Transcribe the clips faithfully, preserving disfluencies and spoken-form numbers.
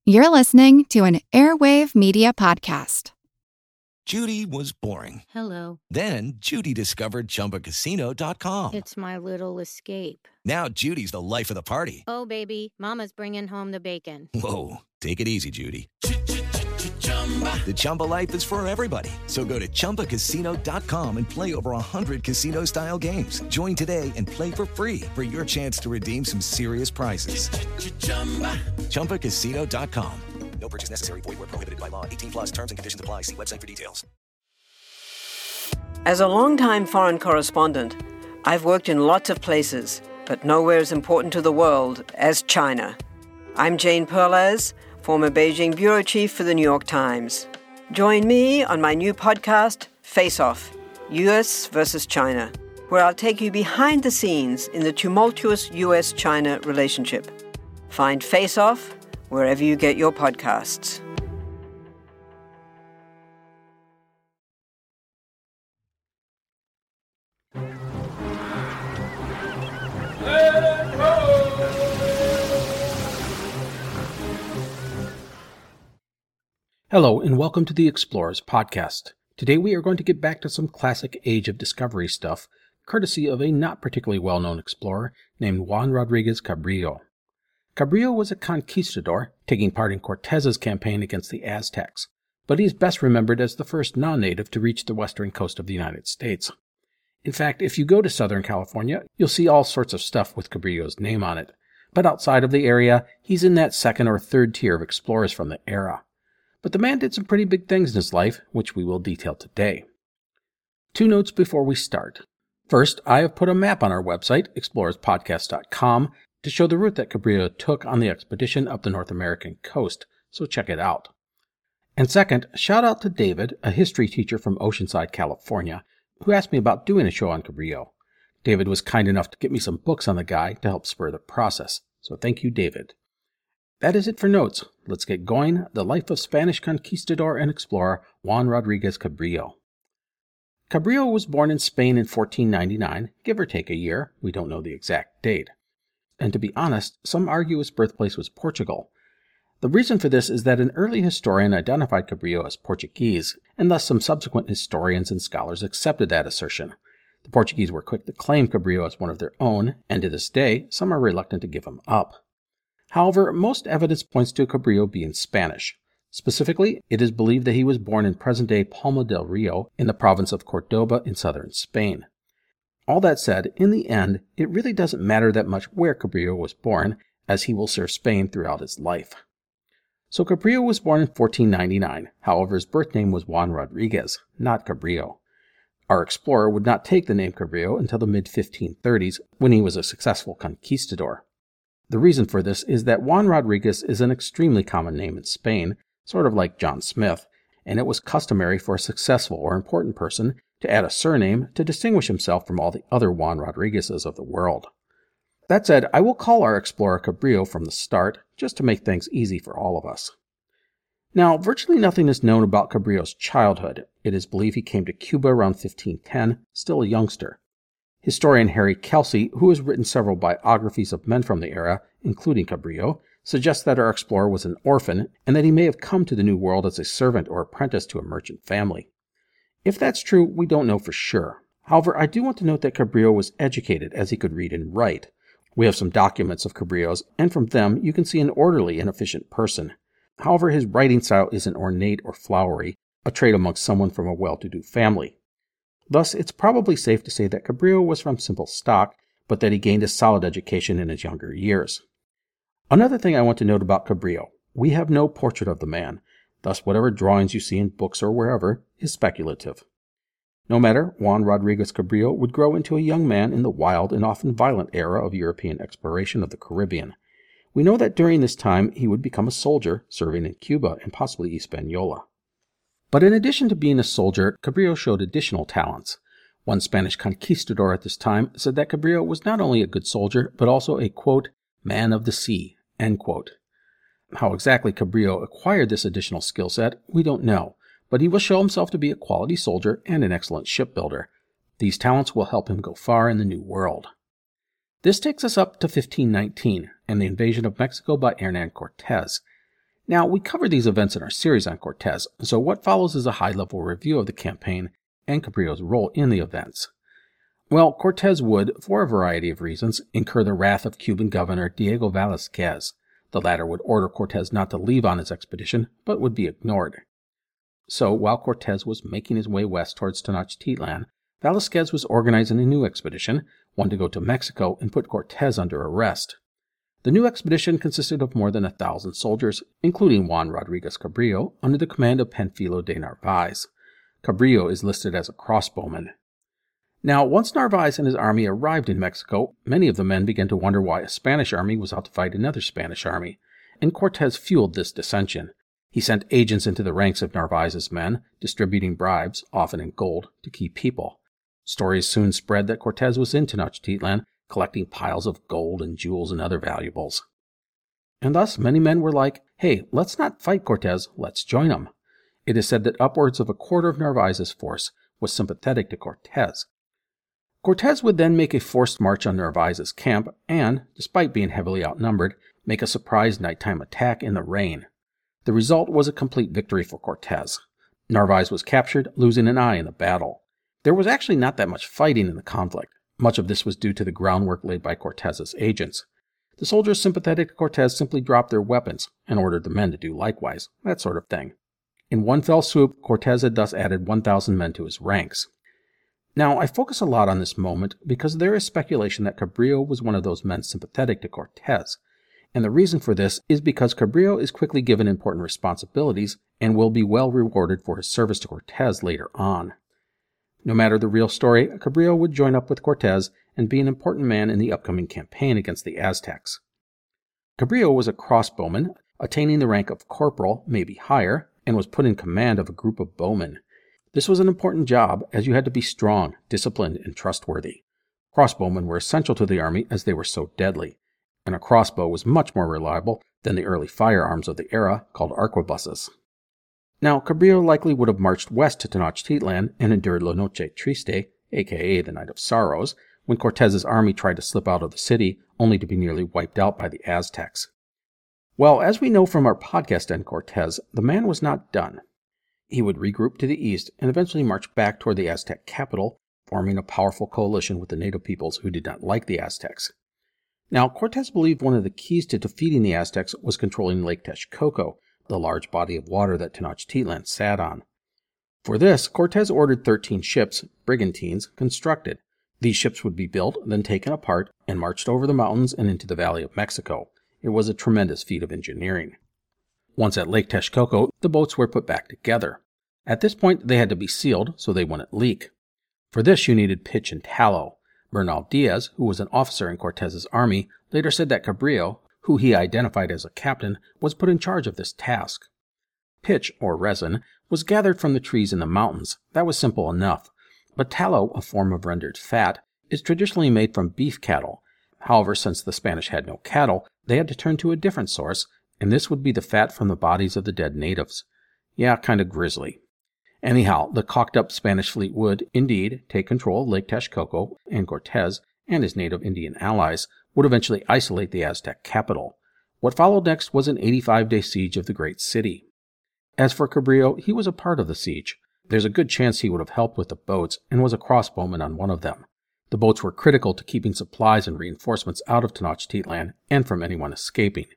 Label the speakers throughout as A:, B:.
A: You're listening to an Airwave Media Podcast.
B: Judy was boring.
C: Hello.
B: Then Judy discovered Chumba Casino dot com.
C: It's my little escape.
B: Now Judy's the life of the party.
C: Oh, baby, mama's bringing home the bacon.
B: Whoa, take it easy, Judy. The Chumba life is for everybody. So go to Chumba Casino dot com and play over one hundred casino-style games. Join today and play for free for your chance to redeem some serious prizes. Chumba Casino dot com. No purchase necessary. Void where prohibited by law. eighteen plus terms and conditions apply. See website for details.
D: As a longtime foreign correspondent, I've worked in lots of places, but nowhere as important to the world as China. I'm Jane Perlez, former Beijing bureau chief for the New York Times. Join me on my new podcast, Face Off, U S versus China, where I'll take you behind the scenes in the tumultuous U S China relationship. Find Face Off wherever you get your podcasts.
E: Hello, and welcome to the Explorers Podcast. Today we are going to get back to some classic Age of Discovery stuff, courtesy of a not particularly well-known explorer named Juan Rodriguez Cabrillo. Cabrillo was a conquistador, taking part in Cortez's campaign against the Aztecs, but he is best remembered as the first non-native to reach the western coast of the United States. In fact, if you go to Southern California, you'll see all sorts of stuff with Cabrillo's name on it, but outside of the area, he's in that second or third tier of explorers from the era. But the man did some pretty big things in his life, which we will detail today. Two notes before we start. First, I have put a map on our website, explorers podcast dot com, to show the route that Cabrillo took on the expedition up the North American coast, so check it out. And second, shout out to David, a history teacher from Oceanside, California, who asked me about doing a show on Cabrillo. David was kind enough to get me some books on the guy to help spur the process, so thank you, David. That is it for notes. Let's get going. The life of Spanish conquistador and explorer Juan Rodriguez Cabrillo. Cabrillo was born in Spain in fourteen ninety-nine, give or take a year. We don't know the exact date. And to be honest, some argue his birthplace was Portugal. The reason for this is that an early historian identified Cabrillo as Portuguese, and thus some subsequent historians and scholars accepted that assertion. The Portuguese were quick to claim Cabrillo as one of their own, and to this day, some are reluctant to give him up. However, most evidence points to Cabrillo being Spanish. Specifically, it is believed that he was born in present-day Palma del Rio in the province of Cordoba in southern Spain. All that said, in the end, it really doesn't matter that much where Cabrillo was born, as he will serve Spain throughout his life. So Cabrillo was born in fourteen ninety-nine, however his birth name was Juan Rodriguez, not Cabrillo. Our explorer would not take the name Cabrillo until the mid fifteen thirties, when he was a successful conquistador. The reason for this is that Juan Rodriguez is an extremely common name in Spain, sort of like John Smith, and it was customary for a successful or important person to add a surname to distinguish himself from all the other Juan Rodriguezes of the world. That said, I will call our explorer Cabrillo from the start, just to make things easy for all of us. Now, virtually nothing is known about Cabrillo's childhood. It is believed he came to Cuba around fifteen ten, still a youngster. Historian Harry Kelsey, who has written several biographies of men from the era, including Cabrillo, suggests that our explorer was an orphan and that he may have come to the New World as a servant or apprentice to a merchant family. If that's true, we don't know for sure. However, I do want to note that Cabrillo was educated as he could read and write. We have some documents of Cabrillo's, and from them you can see an orderly and efficient person. However, his writing style isn't ornate or flowery, a trait amongst someone from a well-to-do family. Thus, it's probably safe to say that Cabrillo was from simple stock, but that he gained a solid education in his younger years. Another thing I want to note about Cabrillo, we have no portrait of the man, thus whatever drawings you see in books or wherever is speculative. No matter, Juan Rodriguez Cabrillo would grow into a young man in the wild and often violent era of European exploration of the Caribbean. We know that during this time he would become a soldier, serving in Cuba and possibly Hispaniola. But in addition to being a soldier, Cabrillo showed additional talents. One Spanish conquistador at this time said that Cabrillo was not only a good soldier, but also a, quote, man of the sea, end quote. How exactly Cabrillo acquired this additional skill set, we don't know, but he will show himself to be a quality soldier and an excellent shipbuilder. These talents will help him go far in the New World. This takes us up to fifteen nineteen and the invasion of Mexico by Hernán Cortés. Now, we covered these events in our series on Cortez, so what follows is a high-level review of the campaign and Cabrillo's role in the events. Well, Cortez would, for a variety of reasons, incur the wrath of Cuban governor Diego Velázquez. The latter would order Cortez not to leave on his expedition, but would be ignored. So, while Cortez was making his way west towards Tenochtitlan, Velázquez was organizing a new expedition, one to go to Mexico and put Cortez under arrest. The new expedition consisted of more than a thousand soldiers, including Juan Rodriguez Cabrillo, under the command of Panfilo de Narvaez. Cabrillo is listed as a crossbowman. Now, once Narvaez and his army arrived in Mexico, many of the men began to wonder why a Spanish army was out to fight another Spanish army, and Cortez fueled this dissension. He sent agents into the ranks of Narvaez's men, distributing bribes, often in gold, to key people. Stories soon spread that Cortez was in Tenochtitlan, collecting piles of gold and jewels and other valuables. And thus many men were like, hey, let's not fight Cortez, let's join him. It is said that upwards of a quarter of Narvaez's force was sympathetic to Cortez. Cortez would then make a forced march on Narvaez's camp and, despite being heavily outnumbered, make a surprise nighttime attack in the rain. The result was a complete victory for Cortez. Narvaez was captured, losing an eye in the battle. There was actually not that much fighting in the conflict. Much of this was due to the groundwork laid by Cortez's agents. The soldiers sympathetic to Cortez simply dropped their weapons and ordered the men to do likewise, that sort of thing. In one fell swoop, Cortez had thus added one thousand men to his ranks. Now, I focus a lot on this moment because there is speculation that Cabrillo was one of those men sympathetic to Cortez, and the reason for this is because Cabrillo is quickly given important responsibilities and will be well rewarded for his service to Cortez later on. No matter the real story, Cabrillo would join up with Cortez and be an important man in the upcoming campaign against the Aztecs. Cabrillo was a crossbowman, attaining the rank of corporal, maybe higher, and was put in command of a group of bowmen. This was an important job, as you had to be strong, disciplined, and trustworthy. Crossbowmen were essential to the army as they were so deadly, and a crossbow was much more reliable than the early firearms of the era, called arquebuses. Now, Cabrillo likely would have marched west to Tenochtitlan and endured La Noche Triste, aka the Night of Sorrows, when Cortez's army tried to slip out of the city, only to be nearly wiped out by the Aztecs. Well, as we know from our podcast on Cortez, the man was not done. He would regroup to the east and eventually march back toward the Aztec capital, forming a powerful coalition with the native peoples who did not like the Aztecs. Now, Cortez believed one of the keys to defeating the Aztecs was controlling Lake Texcoco, the large body of water that Tenochtitlan sat on. For this, Cortez ordered thirteen ships, brigantines, constructed. These ships would be built, then taken apart, and marched over the mountains and into the Valley of Mexico. It was a tremendous feat of engineering. Once at Lake Texcoco, the boats were put back together. At this point, they had to be sealed so they wouldn't leak. For this, you needed pitch and tallow. Bernal Diaz, who was an officer in Cortez's army, later said that Cabrillo, who he identified as a captain, was put in charge of this task. Pitch, or resin, was gathered from the trees in the mountains. That was simple enough. But tallow, a form of rendered fat, is traditionally made from beef cattle. However, since the Spanish had no cattle, they had to turn to a different source, and this would be the fat from the bodies of the dead natives. Yeah, kind of grisly. Anyhow, the caulked-up Spanish fleet would, indeed, take control of Lake Texcoco, and Cortez, and his native Indian allies, would eventually isolate the Aztec capital. What followed next was an eighty-five day siege of the great city. As for Cabrillo, he was a part of the siege. There's a good chance he would have helped with the boats and was a crossbowman on one of them. The boats were critical to keeping supplies and reinforcements out of Tenochtitlan and from anyone escaping.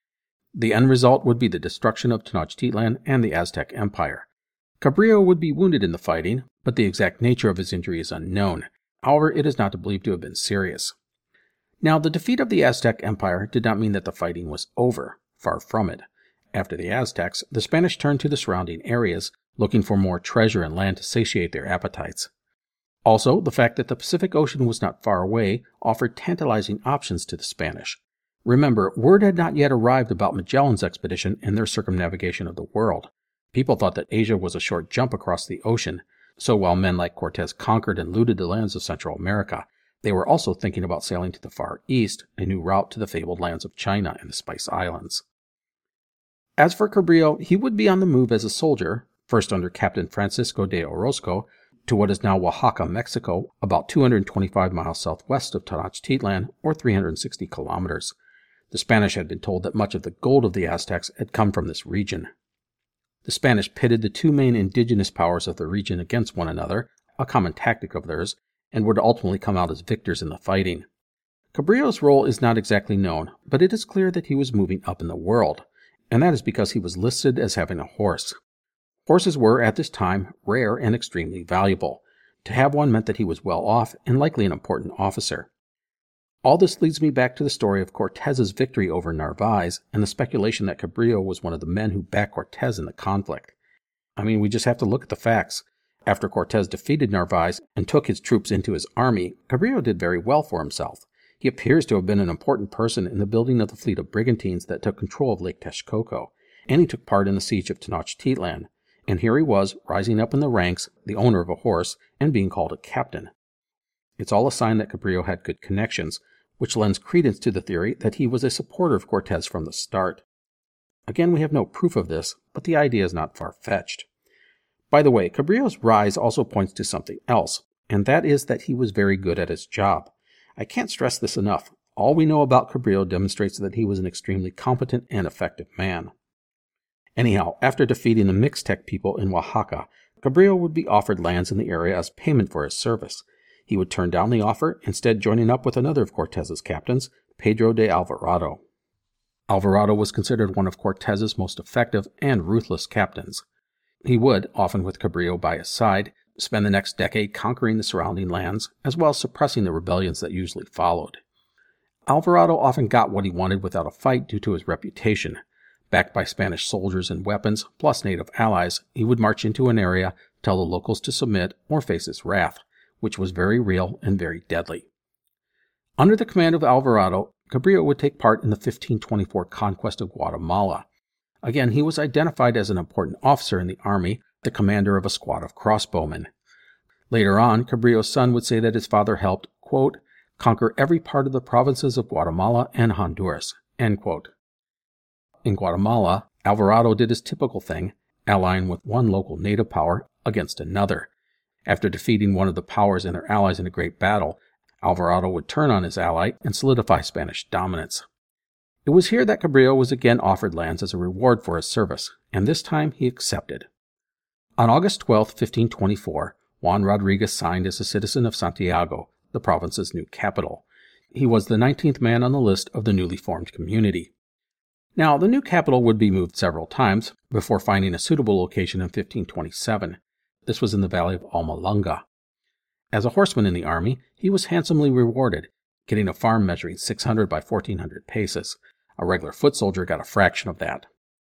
E: The end result would be the destruction of Tenochtitlan and the Aztec Empire. Cabrillo would be wounded in the fighting, but the exact nature of his injury is unknown. However, it is not believed to have been serious. Now, the defeat of the Aztec Empire did not mean that the fighting was over. Far from it. After the Aztecs, the Spanish turned to the surrounding areas, looking for more treasure and land to satiate their appetites. Also, the fact that the Pacific Ocean was not far away offered tantalizing options to the Spanish. Remember, word had not yet arrived about Magellan's expedition and their circumnavigation of the world. People thought that Asia was a short jump across the ocean, so while men like Cortez conquered and looted the lands of Central America, they were also thinking about sailing to the Far East, a new route to the fabled lands of China and the Spice Islands. As for Cabrillo, he would be on the move as a soldier, first under Captain Francisco de Orozco, to what is now Oaxaca, Mexico, about two hundred twenty-five miles southwest of Tenochtitlan, or three hundred sixty kilometers. The Spanish had been told that much of the gold of the Aztecs had come from this region. The Spanish pitted the two main indigenous powers of the region against one another, a common tactic of theirs, and would ultimately come out as victors in the fighting. Cabrillo's role is not exactly known, but it is clear that he was moving up in the world, and that is because he was listed as having a horse. Horses were, at this time, rare and extremely valuable. To have one meant that he was well off and likely an important officer. All this leads me back to the story of Cortez's victory over Narvaez and the speculation that Cabrillo was one of the men who backed Cortez in the conflict. I mean, we just have to look at the facts. After Cortez defeated Narvaez and took his troops into his army, Cabrillo did very well for himself. He appears to have been an important person in the building of the fleet of brigantines that took control of Lake Texcoco, and he took part in the siege of Tenochtitlan. And here he was, rising up in the ranks, the owner of a horse, and being called a captain. It's all a sign that Cabrillo had good connections, which lends credence to the theory that he was a supporter of Cortez from the start. Again, we have no proof of this, but the idea is not far-fetched. By the way, Cabrillo's rise also points to something else, and that is that he was very good at his job. I can't stress this enough. All we know about Cabrillo demonstrates that he was an extremely competent and effective man. Anyhow, after defeating the Mixtec people in Oaxaca, Cabrillo would be offered lands in the area as payment for his service. He would turn down the offer, instead joining up with another of Cortez's captains, Pedro de Alvarado. Alvarado was considered one of Cortez's most effective and ruthless captains. He would, often with Cabrillo by his side, spend the next decade conquering the surrounding lands, as well as suppressing the rebellions that usually followed. Alvarado often got what he wanted without a fight due to his reputation. Backed by Spanish soldiers and weapons, plus native allies, he would march into an area, tell the locals to submit, or face his wrath, which was very real and very deadly. Under the command of Alvarado, Cabrillo would take part in the fifteen twenty-four conquest of Guatemala. Again, he was identified as an important officer in the army, the commander of a squad of crossbowmen. Later on, Cabrillo's son would say that his father helped, quote, conquer every part of the provinces of Guatemala and Honduras, end quote. In Guatemala, Alvarado did his typical thing, allying with one local native power against another. After defeating one of the powers and their allies in a great battle, Alvarado would turn on his ally and solidify Spanish dominance. It was here that Cabrillo was again offered lands as a reward for his service, and this time he accepted. On August twelfth, fifteen twenty-four, Juan Rodriguez signed as a citizen of Santiago, the province's new capital. He was the nineteenth man on the list of the newly formed community. Now, the new capital would be moved several times before finding a suitable location in fifteen twenty-seven. This was in the valley of Almalunga. As a horseman in the army, he was handsomely rewarded, getting a farm measuring six hundred by fourteen hundred paces. A regular foot soldier got a fraction of that.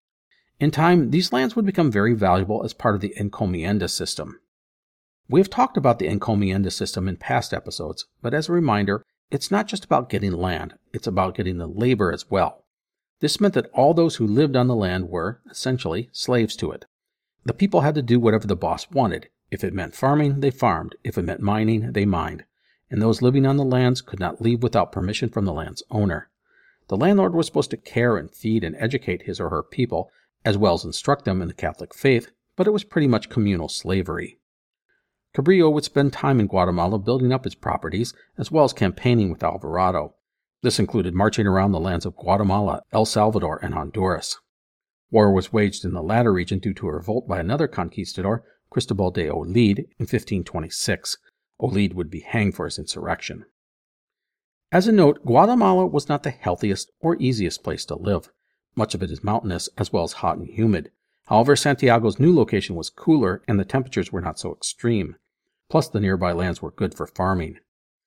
E: In time, these lands would become very valuable as part of the encomienda system. We have talked about the encomienda system in past episodes, but as a reminder, it's not just about getting land, it's about getting the labor as well. This meant that all those who lived on the land were, essentially, slaves to it. The people had to do whatever the boss wanted. If it meant farming, they farmed. If it meant mining, they mined. And those living on the lands could not leave without permission from the land's owner. The landlord was supposed to care and feed and educate his or her people, as well as instruct them in the Catholic faith, but it was pretty much communal slavery. Cabrillo would spend time in Guatemala building up his properties, as well as campaigning with Alvarado. This included marching around the lands of Guatemala, El Salvador, and Honduras. War was waged in the latter region due to a revolt by another conquistador, Cristobal de Olid, in fifteen twenty-six. Olid would be hanged for his insurrection. As a note, Guatemala was not the healthiest or easiest place to live. Much of it is mountainous, as well as hot and humid. However, Santiago's new location was cooler, and the temperatures were not so extreme. Plus, the nearby lands were good for farming.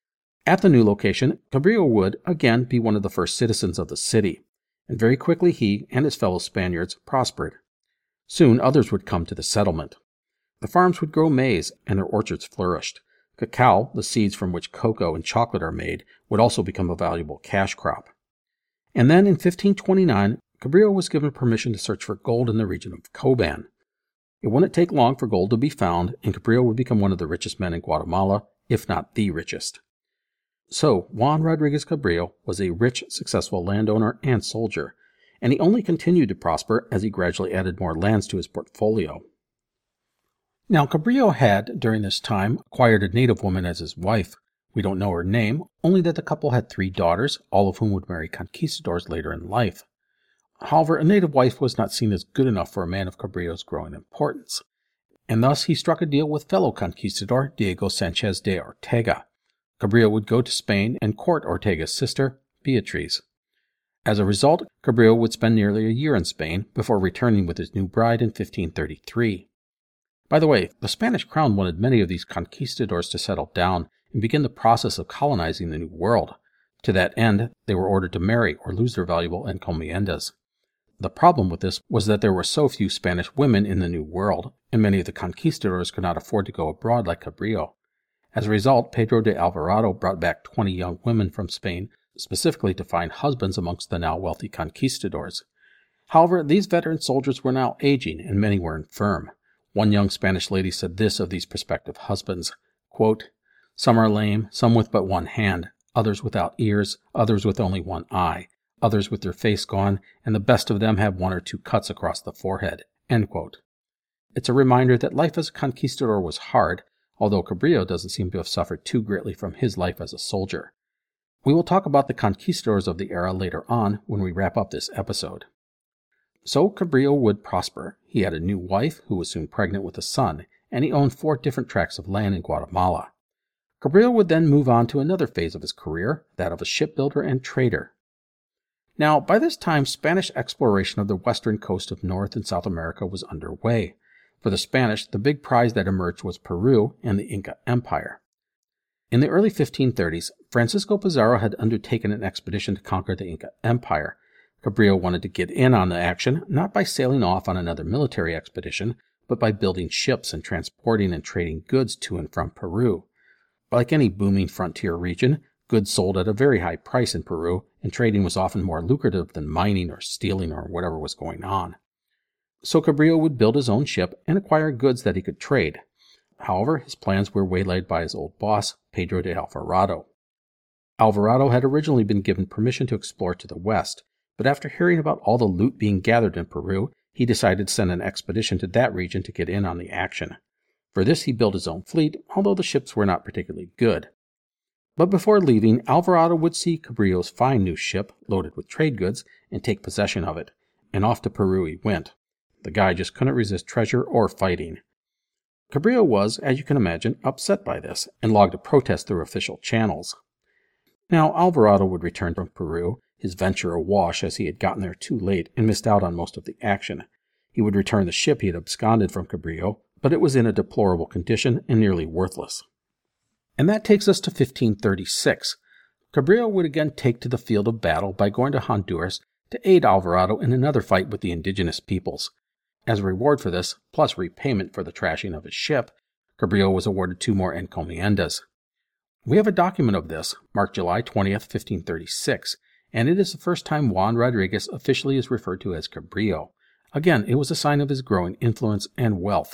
E: At the new location, Cabrillo would, again, be one of the first citizens of the city, and very quickly he and his fellow Spaniards prospered. Soon, others would come to the settlement. The farms would grow maize, and their orchards flourished. Cacao, the seeds from which cocoa and chocolate are made, would also become a valuable cash crop. And then, in fifteen twenty-nine, Cabrillo was given permission to search for gold in the region of Coban. It wouldn't take long for gold to be found, and Cabrillo would become one of the richest men in Guatemala, if not the richest. So, Juan Rodriguez Cabrillo was a rich, successful landowner and soldier, and he only continued to prosper as he gradually added more lands to his portfolio. Now, Cabrillo had, during this time, acquired a native woman as his wife, We don't know her name, only that the couple had three daughters, all of whom would marry conquistadors later in life. However, a native wife was not seen as good enough for a man of Cabrillo's growing importance, and thus he struck a deal with fellow conquistador Diego Sanchez de Ortega. Cabrillo would go to Spain and court Ortega's sister, Beatriz. As a result, Cabrillo would spend nearly a year in Spain before returning with his new bride in fifteen thirty-three. By the way, the Spanish crown wanted many of these conquistadors to settle down and begin the process of colonizing the New World. To that end, they were ordered to marry or lose their valuable encomiendas. The problem with this was that there were so few Spanish women in the New World, and many of the conquistadors could not afford to go abroad like Cabrillo. As a result, Pedro de Alvarado brought back twenty young women from Spain, specifically to find husbands amongst the now wealthy conquistadors. However, these veteran soldiers were now aging, and many were infirm. One young Spanish lady said this of these prospective husbands, quote, "Some are lame, some with but one hand, others without ears, others with only one eye, others with their face gone, and the best of them have one or two cuts across the forehead." End quote. It's a reminder that life as a conquistador was hard, although Cabrillo doesn't seem to have suffered too greatly from his life as a soldier. We will talk about the conquistadors of the era later on when we wrap up this episode. So Cabrillo would prosper. He had a new wife who was soon pregnant with a son, and he owned four different tracts of land in Guatemala. Cabrillo would then move on to another phase of his career, that of a shipbuilder and trader. Now, by this time, Spanish exploration of the western coast of North and South America was underway. For the Spanish, the big prize that emerged was Peru and the Inca Empire. In the early fifteen thirties, Francisco Pizarro had undertaken an expedition to conquer the Inca Empire. Cabrillo wanted to get in on the action, not by sailing off on another military expedition, but by building ships and transporting and trading goods to and from Peru. Like any booming frontier region, goods sold at a very high price in Peru, and trading was often more lucrative than mining or stealing or whatever was going on. So Cabrillo would build his own ship and acquire goods that he could trade. However, his plans were waylaid by his old boss, Pedro de Alvarado. Alvarado had originally been given permission to explore to the west, but after hearing about all the loot being gathered in Peru, he decided to send an expedition to that region to get in on the action. For this, he built his own fleet, although the ships were not particularly good. But before leaving, Alvarado would see Cabrillo's fine new ship, loaded with trade goods, and take possession of it, and off to Peru he went. The guy just couldn't resist treasure or fighting. Cabrillo was, as you can imagine, upset by this, and logged a protest through official channels. Now, Alvarado would return from Peru, his venture awash as he had gotten there too late and missed out on most of the action. He would return the ship he had absconded from Cabrillo, but it was in a deplorable condition and nearly worthless. And that takes us to fifteen thirty-six. Cabrillo would again take to the field of battle by going to Honduras to aid Alvarado in another fight with the indigenous peoples. As a reward for this, plus repayment for the trashing of his ship, Cabrillo was awarded two more encomiendas. We have a document of this, marked July twentieth, fifteen thirty-six, and it is the first time Juan Rodriguez officially is referred to as Cabrillo. Again, it was a sign of his growing influence and wealth.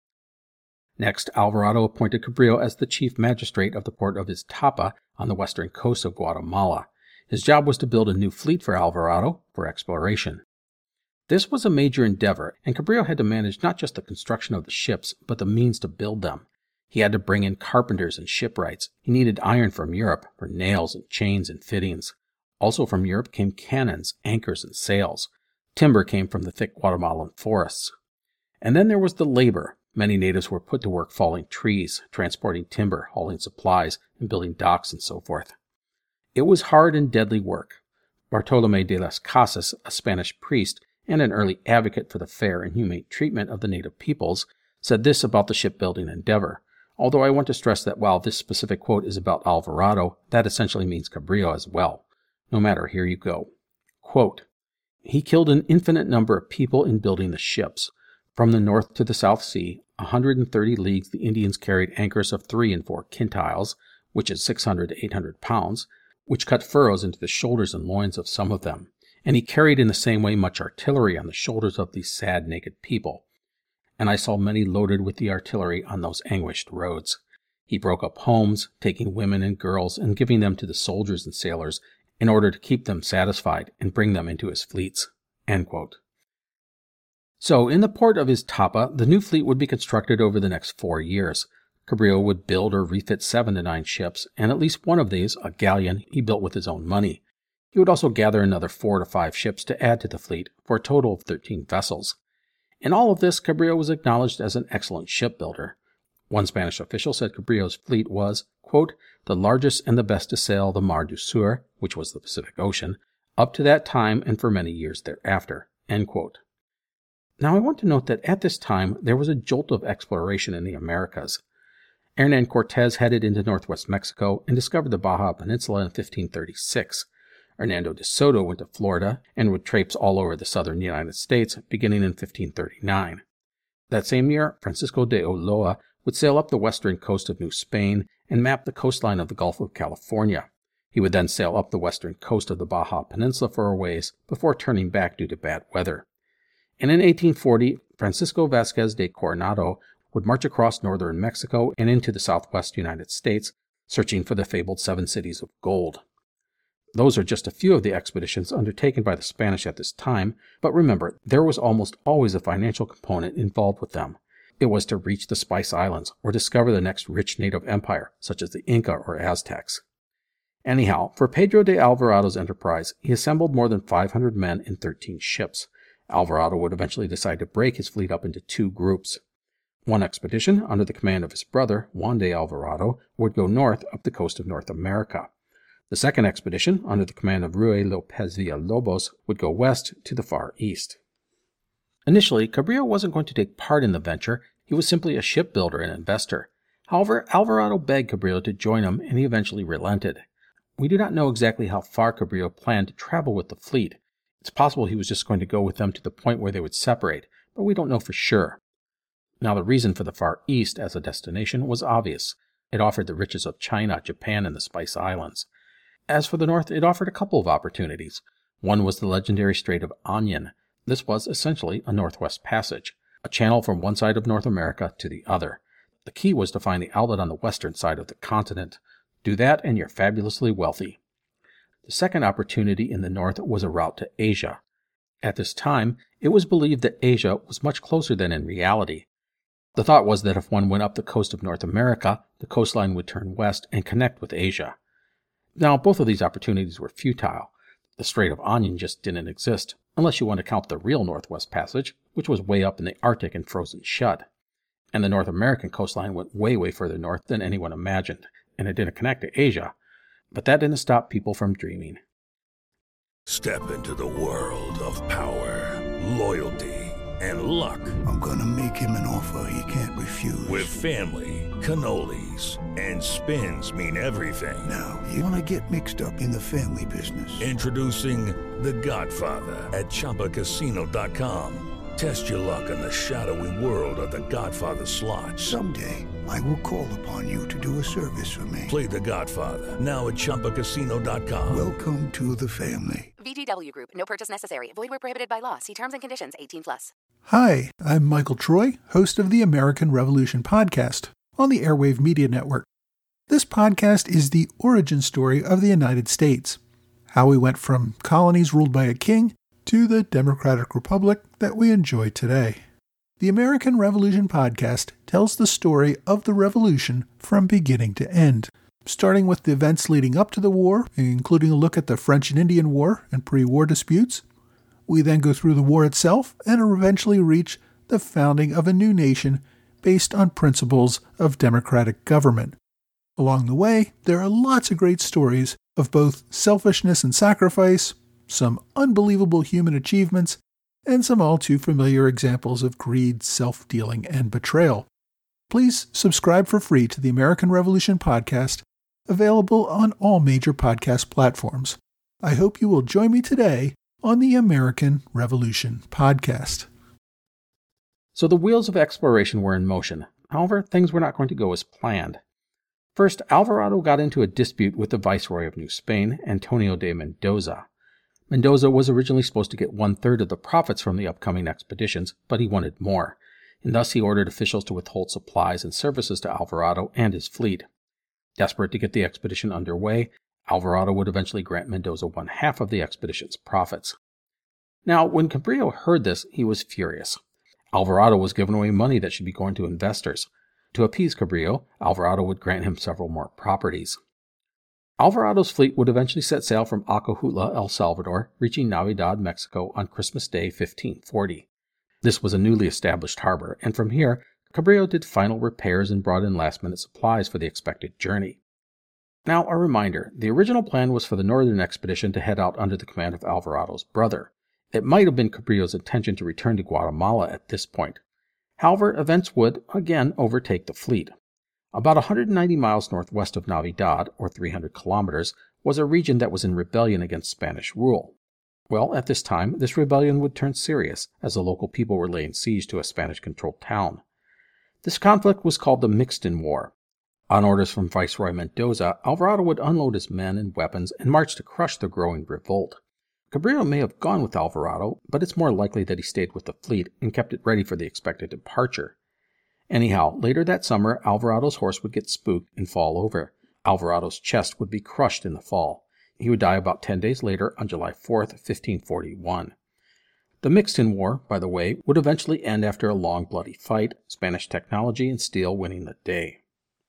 E: Next, Alvarado appointed Cabrillo as the chief magistrate of the port of Iztapa on the western coast of Guatemala. His job was to build a new fleet for Alvarado for exploration. This was a major endeavor, and Cabrillo had to manage not just the construction of the ships, but the means to build them. He had to bring in carpenters and shipwrights. He needed iron from Europe for nails and chains and fittings. Also from Europe came cannons, anchors, and sails. Timber came from the thick Guatemalan forests. And then there was the labor. Many natives were put to work falling trees, transporting timber, hauling supplies, and building docks and so forth. It was hard and deadly work. Bartolomé de las Casas, a Spanish priest, and an early advocate for the fair and humane treatment of the native peoples, said this about the shipbuilding endeavor, although I want to stress that while this specific quote is about Alvarado, that essentially means Cabrillo as well. No matter, here you go. Quote, "He killed an infinite number of people in building the ships. From the north to the South Sea, a hundred and thirty leagues the Indians carried anchors of three and four quintiles, which is six hundred to eight hundred pounds, which cut furrows into the shoulders and loins of some of them. And he carried in the same way much artillery on the shoulders of these sad, naked people. And I saw many loaded with the artillery on those anguished roads. He broke up homes, taking women and girls and giving them to the soldiers and sailors in order to keep them satisfied and bring them into his fleets." End quote. So, in the port of Iztapa, the new fleet would be constructed over the next four years. Cabrillo would build or refit seven to nine ships, and at least one of these, a galleon, he built with his own money. He would also gather another four to five ships to add to the fleet, for a total of thirteen vessels. In all of this, Cabrillo was acknowledged as an excellent shipbuilder. One Spanish official said Cabrillo's fleet was, quote, the largest and the best to sail the Mar du Sur, which was the Pacific Ocean, up to that time and for many years thereafter, end quote. Now I want to note that at this time, there was a jolt of exploration in the Americas. Hernan Cortez headed into northwest Mexico and discovered the Baja Peninsula in fifteen thirty-six. Hernando de Soto went to Florida and would traipse all over the southern United States beginning in fifteen thirty-nine. That same year, Francisco de Ulloa would sail up the western coast of New Spain and map the coastline of the Gulf of California. He would then sail up the western coast of the Baja Peninsula for a ways before turning back due to bad weather. And in eighteen forty, Francisco Vasquez de Coronado would march across northern Mexico and into the southwest United States, searching for the fabled seven cities of gold. Those are just a few of the expeditions undertaken by the Spanish at this time, but remember, there was almost always a financial component involved with them. It was to reach the Spice Islands or discover the next rich native empire, such as the Inca or Aztecs. Anyhow, for Pedro de Alvarado's enterprise, he assembled more than five hundred men in thirteen ships. Alvarado would eventually decide to break his fleet up into two groups. One expedition, under the command of his brother, Juan de Alvarado, would go north up the coast of North America. The second expedition, under the command of Ruy López Villalobos, would go west to the Far East. Initially, Cabrillo wasn't going to take part in the venture. He was simply a shipbuilder and investor. However, Alvarado begged Cabrillo to join him, and he eventually relented. We do not know exactly how far Cabrillo planned to travel with the fleet. It's possible he was just going to go with them to the point where they would separate, but we don't know for sure. Now, the reason for the Far East as a destination was obvious. It offered the riches of China, Japan, and the Spice Islands. As for the north, it offered a couple of opportunities. One was the legendary Strait of Anian. This was essentially a northwest passage, a channel from one side of North America to the other. The key was to find the outlet on the western side of the continent. Do that and you're fabulously wealthy. The second opportunity in the north was a route to Asia. At this time, it was believed that Asia was much closer than in reality. The thought was that if one went up the coast of North America, the coastline would turn west and connect with Asia. Now, both of these opportunities were futile. The Strait of Anian just didn't exist, unless you want to count the real Northwest Passage, which was way up in the Arctic and frozen shut. And the North American coastline went way, way further north than anyone imagined, and it didn't connect to Asia. But that didn't stop people from dreaming.
F: Step into the world of power, loyalty, and luck.
G: I'm gonna make him an offer he can't refuse.
F: With family, cannolis, and spins mean everything.
G: Now, you wanna get mixed up in the family business.
F: Introducing The Godfather at Chumba Casino dot com. Test your luck in the shadowy world of The Godfather slot.
G: Someday, I will call upon you to do a service for me.
F: Play The Godfather, now at Chumba Casino dot com.
G: Welcome to the family.
H: V G W Group. No purchase necessary. Void where prohibited by law. See terms and conditions. eighteen plus.
I: Hi, I'm Michael Troy, host of the American Revolution podcast on the Airwave Media Network. This podcast is the origin story of the United States, how we went from colonies ruled by a king to the democratic republic that we enjoy today. The American Revolution podcast tells the story of the revolution from beginning to end, starting with the events leading up to the war, including a look at the French and Indian War and pre-war disputes. We then go through the war itself and eventually reach the founding of a new nation based on principles of democratic government. Along the way, there are lots of great stories of both selfishness and sacrifice, some unbelievable human achievements, and some all too familiar examples of greed, self-dealing, and betrayal. Please subscribe for free to the American Revolution podcast, available on all major podcast platforms. I hope you will join me today on the American Revolution podcast.
E: So the wheels of exploration were in motion. However, things were not going to go as planned. First, Alvarado got into a dispute with the Viceroy of New Spain, Antonio de Mendoza. Mendoza was originally supposed to get one-third of the profits from the upcoming expeditions, but he wanted more, and thus he ordered officials to withhold supplies and services to Alvarado and his fleet. Desperate to get the expedition underway, Alvarado would eventually grant Mendoza one-half of the expedition's profits. Now, when Cabrillo heard this, he was furious. Alvarado was giving away money that should be going to investors. To appease Cabrillo, Alvarado would grant him several more properties. Alvarado's fleet would eventually set sail from Acojutla, El Salvador, reaching Navidad, Mexico on Christmas Day fifteen forty. This was a newly established harbor, and from here, Cabrillo did final repairs and brought in last-minute supplies for the expected journey. Now, a reminder, the original plan was for the northern expedition to head out under the command of Alvarado's brother. It might have been Cabrillo's intention to return to Guatemala at this point. However, events would, again, overtake the fleet. About one hundred ninety miles northwest of Navidad, or three hundred kilometers, was a region that was in rebellion against Spanish rule. Well, at this time, this rebellion would turn serious, as the local people were laying siege to a Spanish-controlled town. This conflict was called the Mixton War. On orders from Viceroy Mendoza, Alvarado would unload his men and weapons and march to crush the growing revolt. Cabrillo may have gone with Alvarado, but it's more likely that he stayed with the fleet and kept it ready for the expected departure. Anyhow, later that summer, Alvarado's horse would get spooked and fall over. Alvarado's chest would be crushed in the fall. He would die about ten days later on July fourth, fifteen forty-one. The Mixton War, by the way, would eventually end after a long bloody fight, Spanish technology and steel winning the day.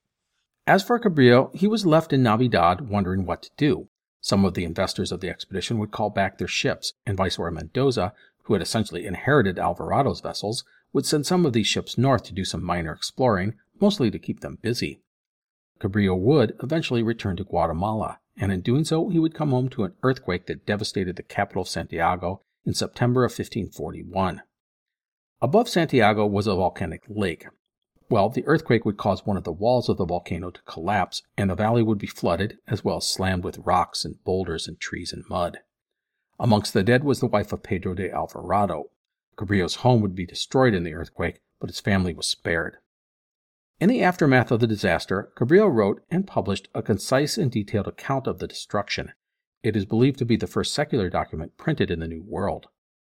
E: As for Cabrillo, he was left in Navidad wondering what to do. Some of the investors of the expedition would call back their ships, and Viceroy Mendoza, who had essentially inherited Alvarado's vessels, would send some of these ships north to do some minor exploring, mostly to keep them busy. Cabrillo would eventually return to Guatemala, and in doing so he would come home to an earthquake that devastated the capital of Santiago in September of fifteen forty-one. Above Santiago was a volcanic lake. Well, the earthquake would cause one of the walls of the volcano to collapse, and the valley would be flooded, as well as slammed with rocks and boulders and trees and mud. Amongst the dead was the wife of Pedro de Alvarado. Cabrillo's home would be destroyed in the earthquake, but his family was spared. In the aftermath of the disaster, Cabrillo wrote and published a concise and detailed account of the destruction. It is believed to be the first secular document printed in the New World.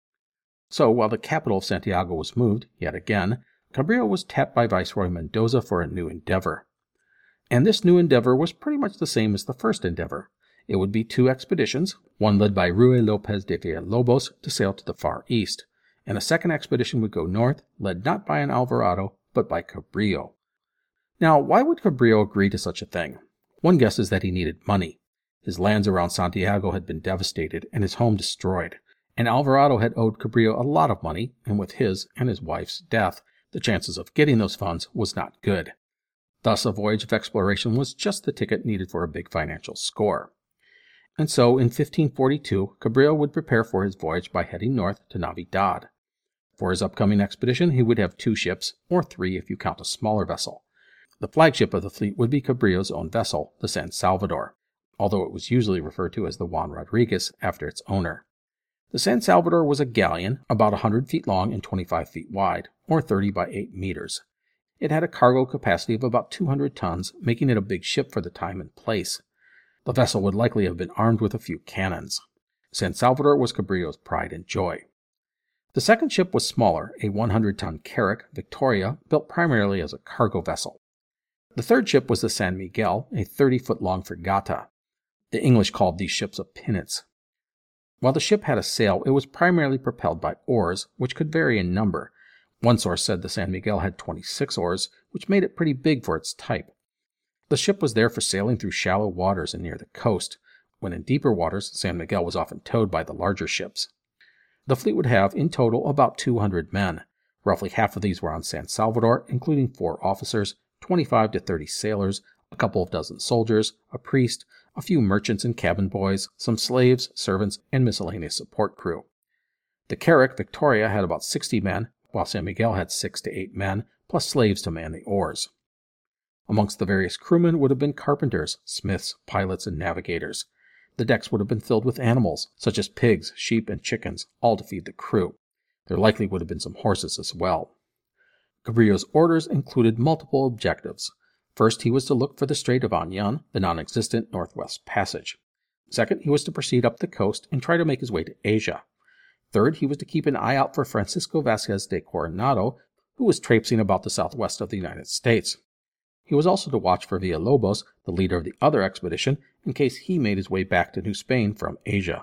E: So, while the capital of Santiago was moved, yet again, Cabrillo was tapped by Viceroy Mendoza for a new endeavor. And this new endeavor was pretty much the same as the first endeavor. It would be two expeditions, one led by Ruy López de Villalobos to sail to the Far East, and a second expedition would go north, led not by an Alvarado, but by Cabrillo. Now, why would Cabrillo agree to such a thing? One guess is that he needed money. His lands around Santiago had been devastated and his home destroyed, and Alvarado had owed Cabrillo a lot of money, and with his and his wife's death, the chances of getting those funds was not good. Thus, a voyage of exploration was just the ticket needed for a big financial score. And so, in fifteen forty-two, Cabrillo would prepare for his voyage by heading north to Navidad. For his upcoming expedition, he would have two ships, or three if you count a smaller vessel. The flagship of the fleet would be Cabrillo's own vessel, the San Salvador, although it was usually referred to as the Juan Rodriguez after its owner. The San Salvador was a galleon, about one hundred feet long and twenty-five feet wide, or thirty by eight meters. It had a cargo capacity of about two hundred tons, making it a big ship for the time and place. The vessel would likely have been armed with a few cannons. San Salvador was Cabrillo's pride and joy. The second ship was smaller, a one hundred ton carrack, Victoria, built primarily as a cargo vessel. The third ship was the San Miguel, a thirty foot long fragata. The English called these ships a pinnace. While the ship had a sail, it was primarily propelled by oars, which could vary in number. One source said the San Miguel had twenty-six oars, which made it pretty big for its type. The ship was there for sailing through shallow waters and near the coast. When in deeper waters, San Miguel was often towed by the larger ships. The fleet would have, in total, about two hundred men. Roughly half of these were on San Salvador, including four officers, twenty-five to thirty sailors, a couple of dozen soldiers, a priest, a few merchants and cabin boys, some slaves, servants, and miscellaneous support crew. The carrack, Victoria, had about sixty men, while San Miguel had six to eight men, plus slaves to man the oars. Amongst the various crewmen would have been carpenters, smiths, pilots, and navigators. The decks would have been filled with animals, such as pigs, sheep, and chickens, all to feed the crew. There likely would have been some horses as well. Cabrillo's orders included multiple objectives. First, he was to look for the Strait of Anyan, the non-existent Northwest Passage. Second, he was to proceed up the coast and try to make his way to Asia. Third, he was to keep an eye out for Francisco Vázquez de Coronado, who was traipsing about the southwest of the United States. He was also to watch for Villalobos, the leader of the other expedition, in case he made his way back to New Spain from Asia.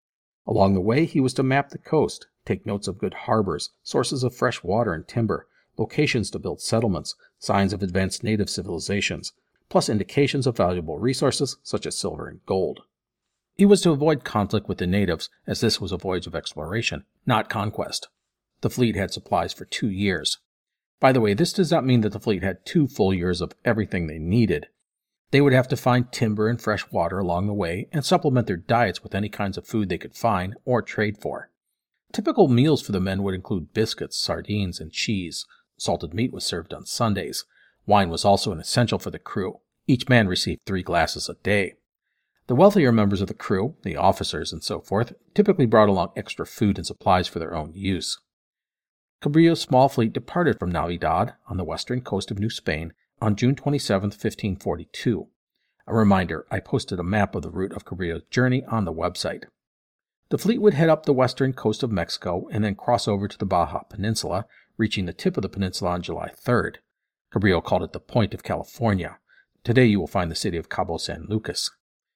E: Along the way, he was to map the coast, take notes of good harbors, sources of fresh water and timber, locations to build settlements, signs of advanced native civilizations, plus indications of valuable resources such as silver and gold. He was to avoid conflict with the natives, as this was a voyage of exploration, not conquest. The fleet had supplies for two years. By the way, this does not mean that the fleet had two full years of everything they needed. They would have to find timber and fresh water along the way and supplement their diets with any kinds of food they could find or trade for. Typical meals for the men would include biscuits, sardines, and cheese. Salted meat was served on Sundays. Wine was also an essential for the crew. Each man received three glasses a day. The wealthier members of the crew, the officers and so forth, typically brought along extra food and supplies for their own use. Cabrillo's small fleet departed from Navidad on the western coast of New Spain on June twenty-seventh, fifteen forty-two. A reminder, I posted a map of the route of Cabrillo's journey on the website. The fleet would head up the western coast of Mexico and then cross over to the Baja Peninsula, reaching the tip of the peninsula on July third. Cabrillo called it the Point of California. Today you will find the city of Cabo San Lucas.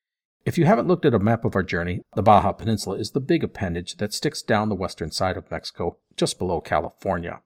E: If you haven't looked at a map of our journey, the Baja Peninsula is the big appendage that sticks down the western side of Mexico, just below California.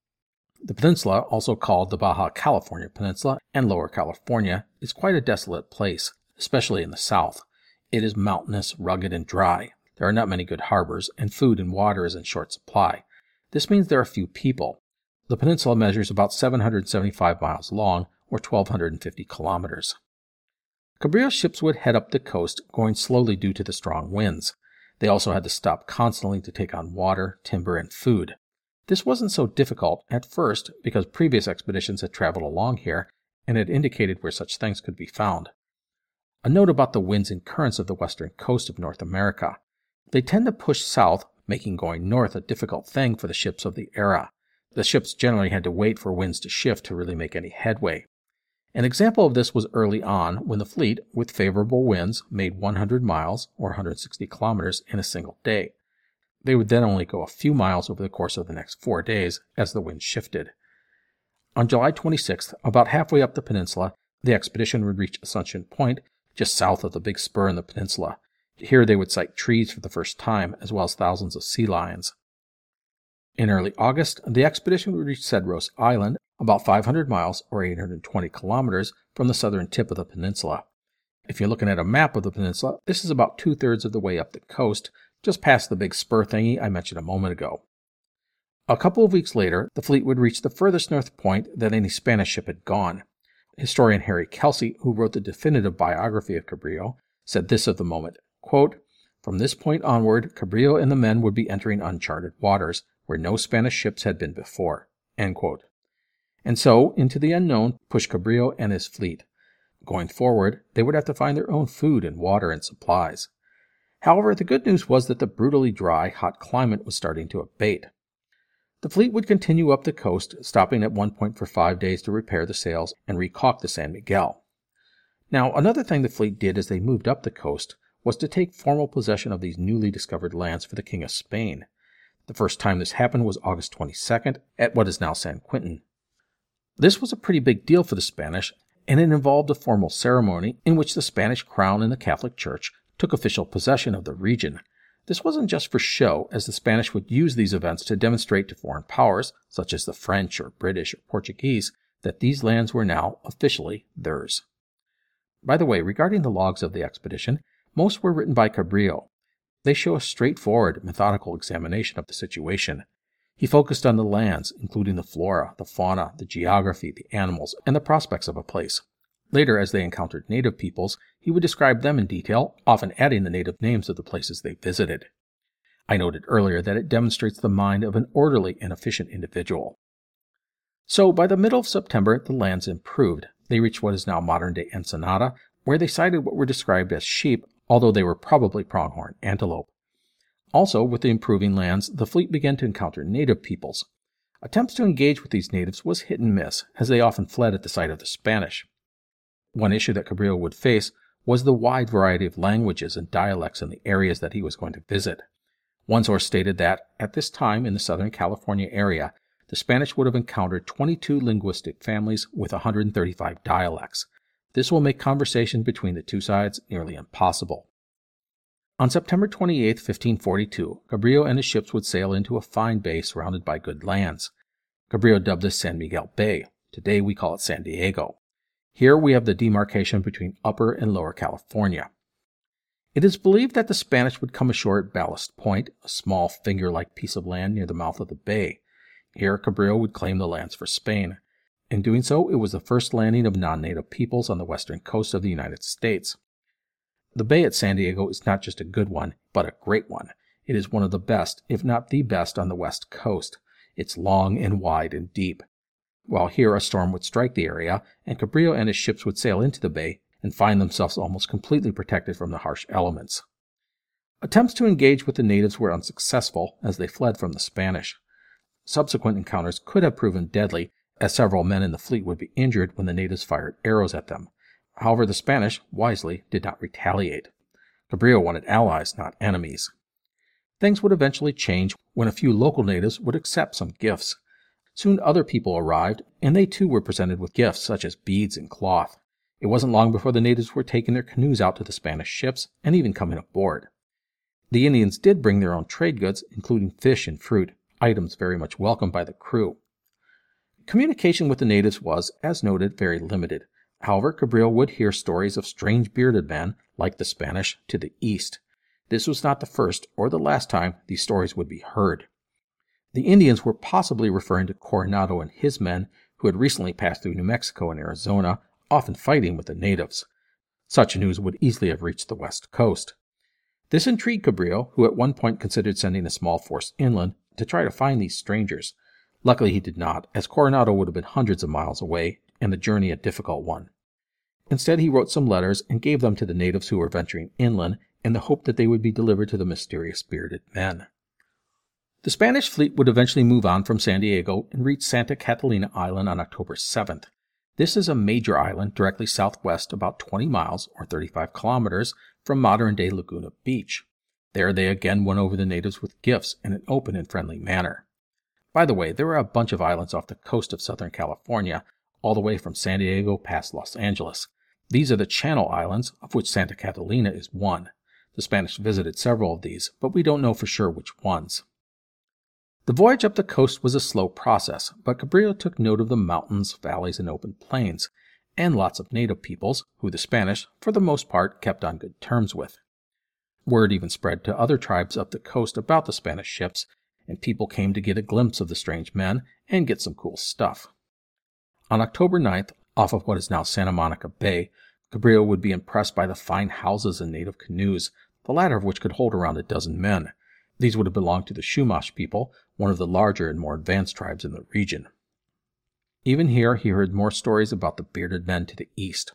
E: The peninsula, also called the Baja California Peninsula and Lower California, is quite a desolate place, especially in the south. It is mountainous, rugged, and dry. There are not many good harbors, and food and water is in short supply. This means there are few people. The peninsula measures about seven hundred seventy-five miles long, or twelve fifty kilometers. Cabrillo's ships would head up the coast, going slowly due to the strong winds. They also had to stop constantly to take on water, timber, and food. This wasn't so difficult at first because previous expeditions had traveled along here and had indicated where such things could be found. A note about the winds and currents of the western coast of North America. They tend to push south, making going north a difficult thing for the ships of the era. The ships generally had to wait for winds to shift to really make any headway. An example of this was early on when the fleet, with favorable winds, made one hundred miles, or one hundred sixty kilometers, in a single day. They would then only go a few miles over the course of the next four days as the wind shifted. On July twenty-sixth, about halfway up the peninsula, the expedition would reach Ascension Point, just south of the big spur in the peninsula. Here they would sight trees for the first time, as well as thousands of sea lions. In early August, the expedition would reach Cedros Island, about five hundred miles, or eight hundred twenty kilometers, from the southern tip of the peninsula. If you're looking at a map of the peninsula, this is about two-thirds of the way up the coast, just past the big spur thingy I mentioned a moment ago. A couple of weeks later, the fleet would reach the furthest north point that any Spanish ship had gone. Historian Harry Kelsey, who wrote the definitive biography of Cabrillo, said this of the moment, quote, "From this point onward, Cabrillo and the men would be entering uncharted waters, where no Spanish ships had been before." End quote. And so, into the unknown pushed Cabrillo and his fleet. Going forward, they would have to find their own food and water and supplies. However, the good news was that the brutally dry, hot climate was starting to abate. The fleet would continue up the coast, stopping at one point for five days to repair the sails and recaulk the San Miguel. Now, another thing the fleet did as they moved up the coast was to take formal possession of these newly discovered lands for the King of Spain. The first time this happened was August twenty-second at what is now San Quintin. This was a pretty big deal for the Spanish, and it involved a formal ceremony in which the Spanish crown and the Catholic Church took official possession of the region. This wasn't just for show, as the Spanish would use these events to demonstrate to foreign powers, such as the French or British or Portuguese, that these lands were now officially theirs. By the way, regarding the logs of the expedition, most were written by Cabrillo. They show a straightforward, methodical examination of the situation. He focused on the lands, including the flora, the fauna, the geography, the animals, and the prospects of a place. Later, as they encountered native peoples, he would describe them in detail, often adding the native names of the places they visited. I noted earlier that it demonstrates the mind of an orderly and efficient individual. So, by the middle of September, the lands improved. They reached what is now modern-day Ensenada, where they sighted what were described as sheep, although they were probably pronghorn antelope. Also, with the improving lands, the fleet began to encounter native peoples. Attempts to engage with these natives was hit and miss, as they often fled at the sight of the Spanish. One issue that Cabrillo would face was the wide variety of languages and dialects in the areas that he was going to visit. One source stated that, at this time in the Southern California area, the Spanish would have encountered twenty-two linguistic families with one hundred thirty-five dialects. This will make conversation between the two sides nearly impossible. On September twenty-eighth, fifteen forty-two, Cabrillo and his ships would sail into a fine bay surrounded by good lands. Cabrillo dubbed this San Miguel Bay. Today we call it San Diego. Here we have the demarcation between Upper and Lower California. It is believed that the Spanish would come ashore at Ballast Point, a small finger-like piece of land near the mouth of the bay. Here Cabrillo would claim the lands for Spain. In doing so, it was the first landing of non-native peoples on the western coast of the United States. The bay at San Diego is not just a good one, but a great one. It is one of the best, if not the best, on the west coast. It's long and wide and deep. While here a storm would strike the area, and Cabrillo and his ships would sail into the bay and find themselves almost completely protected from the harsh elements. Attempts to engage with the natives were unsuccessful as they fled from the Spanish. Subsequent encounters could have proven deadly, as several men in the fleet would be injured when the natives fired arrows at them. However, the Spanish, wisely, did not retaliate. Cabrillo wanted allies, not enemies. Things would eventually change when a few local natives would accept some gifts. Soon other people arrived, and they too were presented with gifts such as beads and cloth. It wasn't long before the natives were taking their canoes out to the Spanish ships and even coming aboard. The Indians did bring their own trade goods, including fish and fruit, items very much welcomed by the crew. Communication with the natives was, as noted, very limited. However, Cabrillo would hear stories of strange bearded men, like the Spanish, to the east. This was not the first or the last time these stories would be heard. The Indians were possibly referring to Coronado and his men, who had recently passed through New Mexico and Arizona, often fighting with the natives. Such news would easily have reached the west coast. This intrigued Cabrillo, who at one point considered sending a small force inland to try to find these strangers. Luckily he did not, as Coronado would have been hundreds of miles away, and the journey a difficult one. Instead he wrote some letters and gave them to the natives who were venturing inland, in the hope that they would be delivered to the mysterious bearded men. The Spanish fleet would eventually move on from San Diego and reach Santa Catalina Island on October seventh. This is a major island directly southwest about twenty miles, or thirty-five kilometers, from modern-day Laguna Beach. There they again won over the natives with gifts in an open and friendly manner. By the way, there are a bunch of islands off the coast of Southern California, all the way from San Diego past Los Angeles. These are the Channel Islands, of which Santa Catalina is one. The Spanish visited several of these, but we don't know for sure which ones. The voyage up the coast was a slow process, but Cabrillo took note of the mountains, valleys, and open plains, and lots of native peoples, who the Spanish, for the most part, kept on good terms with. Word even spread to other tribes up the coast about the Spanish ships, and people came to get a glimpse of the strange men and get some cool stuff. On October ninth, off of what is now Santa Monica Bay, Cabrillo would be impressed by the fine houses and native canoes, the latter of which could hold around a dozen men. These would have belonged to the Chumash people, one of the larger and more advanced tribes in the region. Even here he heard more stories about the bearded men to the east.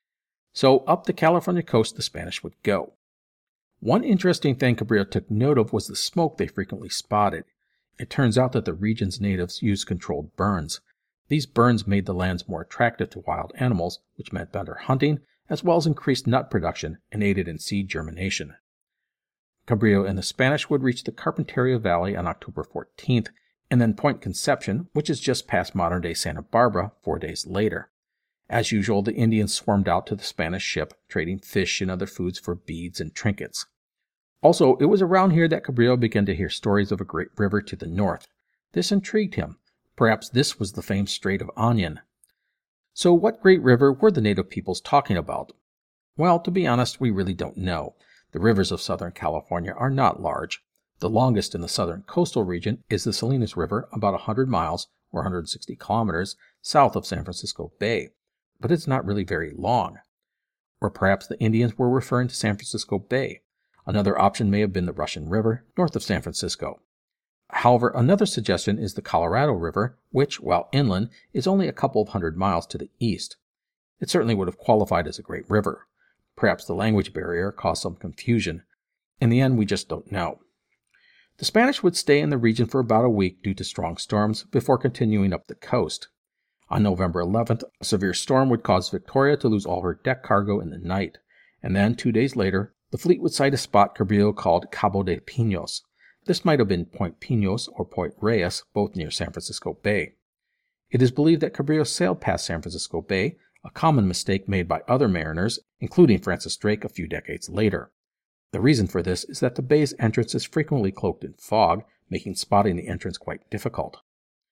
E: So up the California coast the Spanish would go. One interesting thing Cabrillo took note of was the smoke they frequently spotted. It turns out that the region's natives used controlled burns. These burns made the lands more attractive to wild animals, which meant better hunting, as well as increased nut production and aided in seed germination. Cabrillo and the Spanish would reach the Carpinteria Valley on October fourteenth, and then Point Conception, which is just past modern-day Santa Barbara, four days later. As usual, the Indians swarmed out to the Spanish ship, trading fish and other foods for beads and trinkets. Also, it was around here that Cabrillo began to hear stories of a great river to the north. This intrigued him. Perhaps this was the famed Strait of Anian. So what great river were the native peoples talking about? Well, to be honest, we really don't know. The rivers of Southern California are not large. The longest in the southern coastal region is the Salinas River, about one hundred miles, or one hundred sixty kilometers, south of San Francisco Bay. But it's not really very long. Or perhaps the Indians were referring to San Francisco Bay. Another option may have been the Russian River, north of San Francisco. However, another suggestion is the Colorado River, which, while inland, is only a couple of hundred miles to the east. It certainly would have qualified as a great river. Perhaps the language barrier caused some confusion. In the end, we just don't know. The Spanish would stay in the region for about a week due to strong storms before continuing up the coast. On November eleventh, a severe storm would cause Victoria to lose all her deck cargo in the night, and then, two days later, the fleet would sight a spot Cabrillo called Cabo de Pinos. This might have been Point Pinos or Point Reyes, both near San Francisco Bay. It is believed that Cabrillo sailed past San Francisco Bay, a common mistake made by other mariners, including Francis Drake a few decades later. The reason for this is that the bay's entrance is frequently cloaked in fog, making spotting the entrance quite difficult.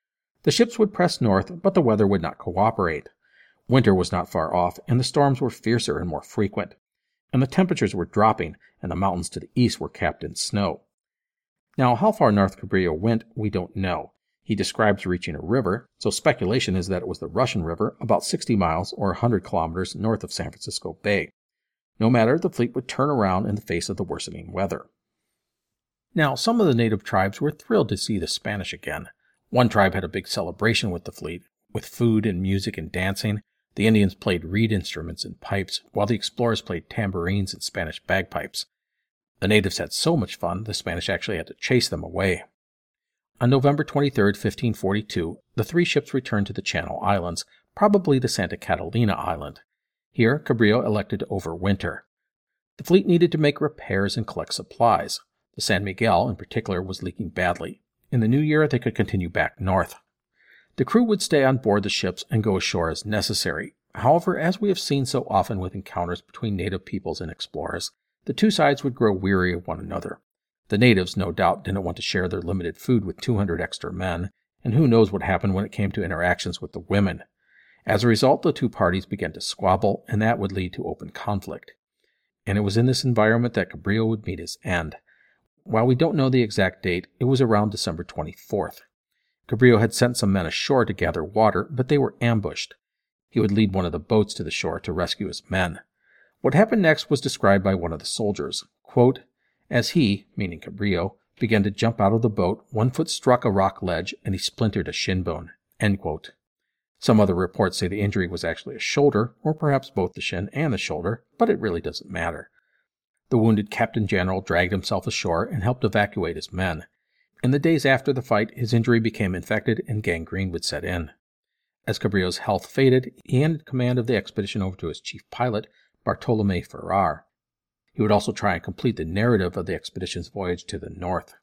E: The ships would press north, but the weather would not cooperate. Winter was not far off, and the storms were fiercer and more frequent. And the temperatures were dropping, and the mountains to the east were capped in snow. Now, how far north Cabrillo went, we don't know. He describes reaching a river, so speculation is that it was the Russian River, about sixty miles or one hundred kilometers north of San Francisco Bay. No matter, the fleet would turn around in the face of the worsening weather. Now, some of the native tribes were thrilled to see the Spanish again. One tribe had a big celebration with the fleet, with food and music and dancing. The Indians played reed instruments and pipes, while the explorers played tambourines and Spanish bagpipes. The natives had so much fun, the Spanish actually had to chase them away. On November twenty-third, fifteen forty-two, the three ships returned to the Channel Islands, probably to Santa Catalina Island. Here, Cabrillo elected to overwinter. The fleet needed to make repairs and collect supplies. The San Miguel, in particular, was leaking badly. In the new year, they could continue back north. The crew would stay on board the ships and go ashore as necessary. However, as we have seen so often with encounters between native peoples and explorers, the two sides would grow weary of one another. The natives, no doubt, didn't want to share their limited food with two hundred extra men, and who knows what happened when it came to interactions with the women. As a result, the two parties began to squabble, and that would lead to open conflict. And it was in this environment that Cabrillo would meet his end. While we don't know the exact date, it was around December twenty-fourth. Cabrillo had sent some men ashore to gather water, but they were ambushed. He would lead one of the boats to the shore to rescue his men. What happened next was described by one of the soldiers. Quote, "As he," meaning Cabrillo, "began to jump out of the boat, one foot struck a rock ledge, and he splintered a shin bone." End quote. Some other reports say the injury was actually a shoulder, or perhaps both the shin and the shoulder, but it really doesn't matter. The wounded Captain General dragged himself ashore and helped evacuate his men. In the days after the fight, his injury became infected and gangrene would set in. As Cabrillo's health faded, he handed command of the expedition over to his chief pilot, Bartolomé Farrar. He would also try and complete the narrative of the expedition's voyage to the north.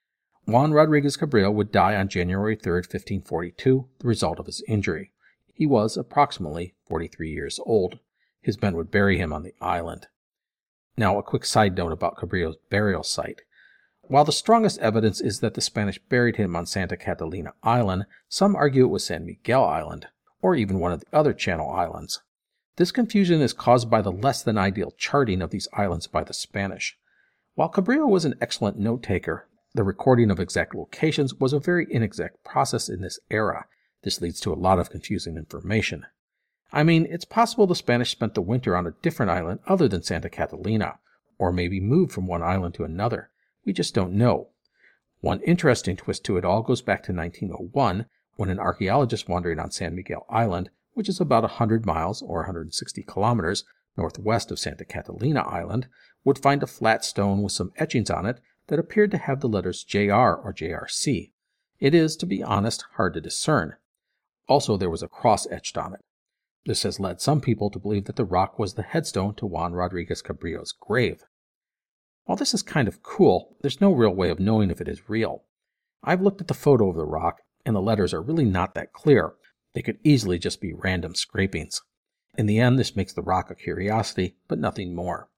E: Juan Rodriguez Cabrillo would die on January third, fifteen forty-two, the result of his injury. He was approximately forty-three years old. His men would bury him on the island. Now, a quick side note about Cabrillo's burial site. While the strongest evidence is that the Spanish buried him on Santa Catalina Island, some argue it was San Miguel Island, or even one of the other Channel Islands. This confusion is caused by the less than ideal charting of these islands by the Spanish. While Cabrillo was an excellent note-taker, the recording of exact locations was a very inexact process in this era. This leads to a lot of confusing information. I mean, it's possible the Spanish spent the winter on a different island other than Santa Catalina, or maybe moved from one island to another. We just don't know. One interesting twist to it all goes back to nineteen oh one, when an archaeologist wandering on San Miguel Island, which is about one hundred miles or one hundred sixty kilometers northwest of Santa Catalina Island, would find a flat stone with some etchings on it that appeared to have the letters J R or J R C. It is, to be honest, hard to discern. Also, there was a cross etched on it. This has led some people to believe that the rock was the headstone to Juan Rodriguez Cabrillo's grave. While this is kind of cool, there's no real way of knowing if it is real. I've looked at the photo of the rock, and the letters are really not that clear. They could easily just be random scrapings. In the end, this makes the rock a curiosity, but nothing more.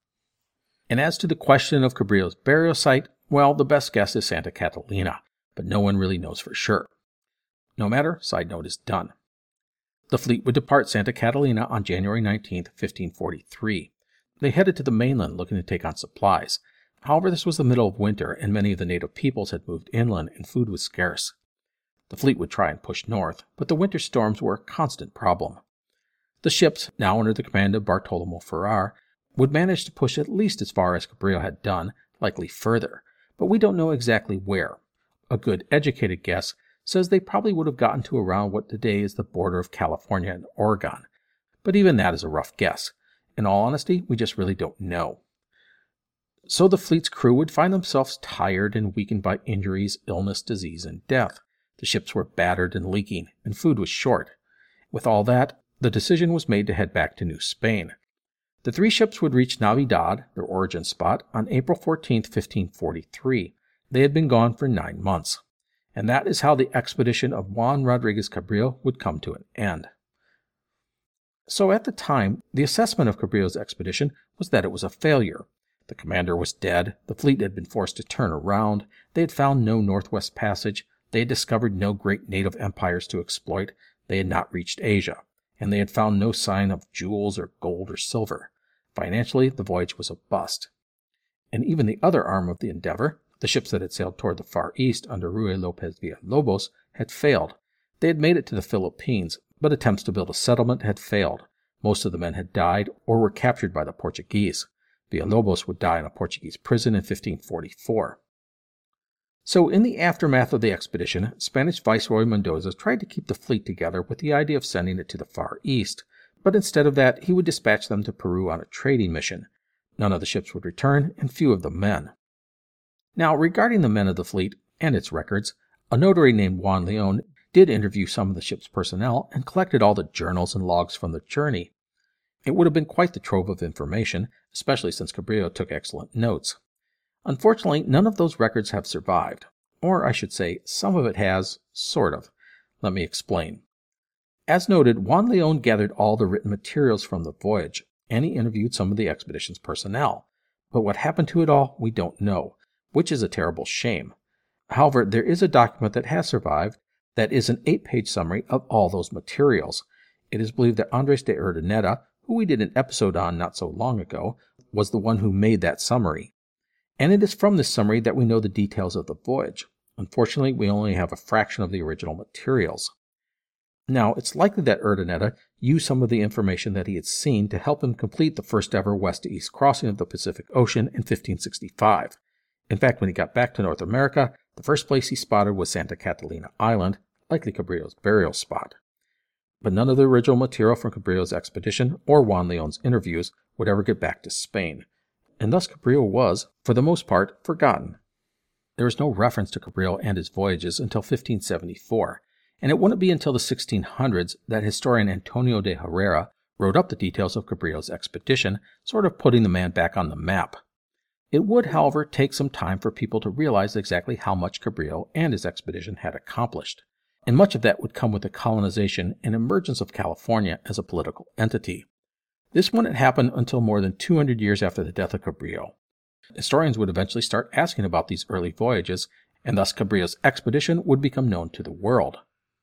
E: And as to the question of Cabrillo's burial site, well, the best guess is Santa Catalina, but no one really knows for sure. No matter, side note is done. The fleet would depart Santa Catalina on January nineteenth, fifteen forty-three. They headed to the mainland looking to take on supplies. However, this was the middle of winter, and many of the native peoples had moved inland, and food was scarce. The fleet would try and push north, but the winter storms were a constant problem. The ships, now under the command of Bartolomé Farrar, would manage to push at least as far as Cabrillo had done, likely further, but we don't know exactly where. A good educated guess says they probably would have gotten to around what today is the border of California and Oregon, but even that is a rough guess. In all honesty, we just really don't know. So the fleet's crew would find themselves tired and weakened by injuries, illness, disease, and death. The ships were battered and leaking, and food was short. With all that, the decision was made to head back to New Spain. The three ships would reach Navidad, their origin spot, on April fourteenth, fifteen forty-three. They had been gone for nine months. And that is how the expedition of Juan Rodriguez Cabrillo would come to an end. So at the time, the assessment of Cabrillo's expedition was that it was a failure. The commander was dead, the fleet had been forced to turn around, they had found no northwest passage, They had discovered no great native empires to exploit, they had not reached Asia, and they had found no sign of jewels or gold or silver. Financially, the voyage was a bust. And even the other arm of the endeavor, the ships that had sailed toward the Far East under Ruy Lopez Villalobos, had failed. They had made it to the Philippines, but attempts to build a settlement had failed. Most of the men had died or were captured by the Portuguese. Villalobos would die in a Portuguese prison in fifteen forty-four. So in the aftermath of the expedition, Spanish Viceroy Mendoza tried to keep the fleet together with the idea of sending it to the Far East, but instead of that, he would dispatch them to Peru on a trading mission. None of the ships would return, and few of the men. Now, regarding the men of the fleet and its records, a notary named Juan Leon did interview some of the ship's personnel and collected all the journals and logs from the journey. It would have been quite the trove of information, especially since Cabrillo took excellent notes. Unfortunately, none of those records have survived. Or, I should say, some of it has, sort of. Let me explain. As noted, Juan Leon gathered all the written materials from the voyage, and he interviewed some of the expedition's personnel. But what happened to it all, we don't know, which is a terrible shame. However, there is a document that has survived that is an eight-page summary of all those materials. It is believed that Andres de Urdaneta, who we did an episode on not so long ago, was the one who made that summary. And it is from this summary that we know the details of the voyage. Unfortunately, we only have a fraction of the original materials. Now, it's likely that Urdaneta used some of the information that he had seen to help him complete the first ever west-to-east crossing of the Pacific Ocean in fifteen sixty-five. In fact, when he got back to North America, the first place he spotted was Santa Catalina Island, likely Cabrillo's burial spot. But none of the original material from Cabrillo's expedition or Juan Leon's interviews would ever get back to Spain, and thus Cabrillo was, for the most part, forgotten. There is no reference to Cabrillo and his voyages until fifteen seventy-four, and it wouldn't be until the sixteen hundreds that historian Antonio de Herrera wrote up the details of Cabrillo's expedition, sort of putting the man back on the map. It would, however, take some time for people to realize exactly how much Cabrillo and his expedition had accomplished, and much of that would come with the colonization and emergence of California as a political entity. This wouldn't happen until more than two hundred years after the death of Cabrillo. Historians would eventually start asking about these early voyages, and thus Cabrillo's expedition would become known to the world.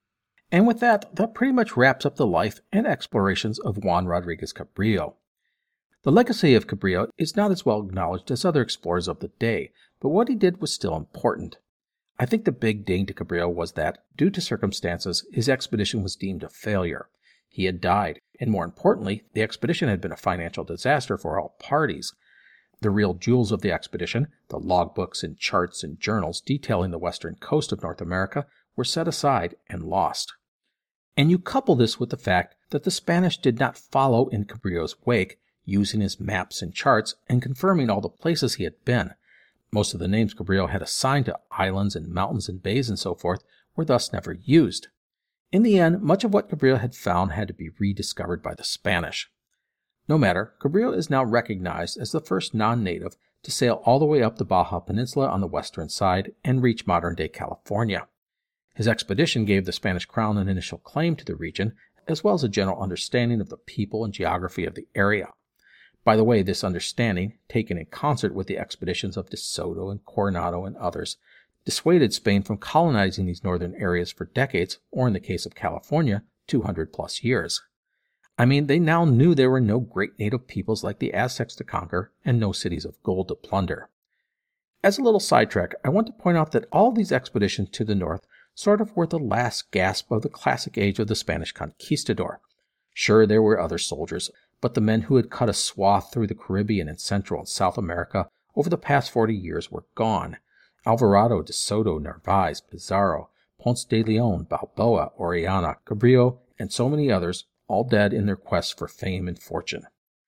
E: And with that, that pretty much wraps up the life and explorations of Juan Rodriguez Cabrillo. The legacy of Cabrillo is not as well acknowledged as other explorers of the day, but what he did was still important. I think the big ding to Cabrillo was that, due to circumstances, his expedition was deemed a failure. He had died, and more importantly, the expedition had been a financial disaster for all parties. The real jewels of the expedition, the logbooks and charts and journals detailing the western coast of North America, were set aside and lost. And you couple this with the fact that the Spanish did not follow in Cabrillo's wake, using his maps and charts and confirming all the places he had been. Most of the names Cabrillo had assigned to islands and mountains and bays and so forth were thus never used. In the end, much of what Cabrillo had found had to be rediscovered by the Spanish. No matter, Cabrillo is now recognized as the first non-native to sail all the way up the Baja Peninsula on the western side and reach modern-day California. His expedition gave the Spanish crown an initial claim to the region, as well as a general understanding of the people and geography of the area. By the way, this understanding, taken in concert with the expeditions of De Soto and Coronado and others, dissuaded Spain from colonizing these northern areas for decades, or in the case of California, two hundred plus years. I mean, they now knew there were no great native peoples like the Aztecs to conquer and no cities of gold to plunder. As a little sidetrack, I want to point out that all these expeditions to the north sort of were the last gasp of the classic age of the Spanish conquistador. Sure, there were other soldiers, but the men who had cut a swath through the Caribbean and Central and South America over the past forty years were gone. Alvarado, De Soto, Narvaez, Pizarro, Ponce de Leon, Balboa, Orellana, Cabrillo, and so many others, all dead in their quest for fame and fortune.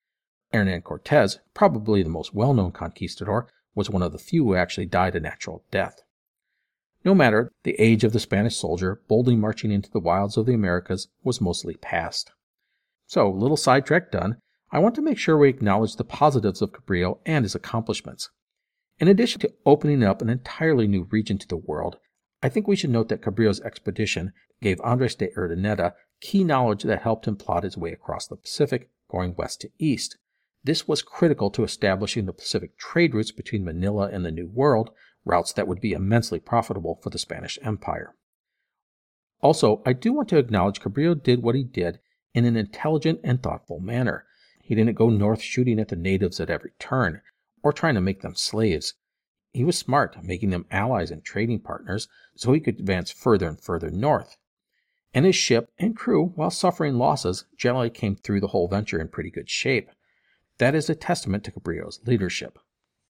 E: Hernan Cortez, probably the most well-known conquistador, was one of the few who actually died a natural death. No matter, the age of the Spanish soldier boldly marching into the wilds of the Americas was mostly past. So, little sidetrack done, I want to make sure we acknowledge the positives of Cabrillo and his accomplishments. In addition to opening up an entirely new region to the world, I think we should note that Cabrillo's expedition gave Andres de Urdaneta key knowledge that helped him plot his way across the Pacific, going west to east. This was critical to establishing the Pacific trade routes between Manila and the New World, routes that would be immensely profitable for the Spanish Empire. Also, I do want to acknowledge Cabrillo did what he did in an intelligent and thoughtful manner. He didn't go north shooting at the natives at every turn, or trying to make them slaves. He was smart, making them allies and trading partners so he could advance further and further north. And his ship and crew, while suffering losses, generally came through the whole venture in pretty good shape. That is a testament to Cabrillo's leadership.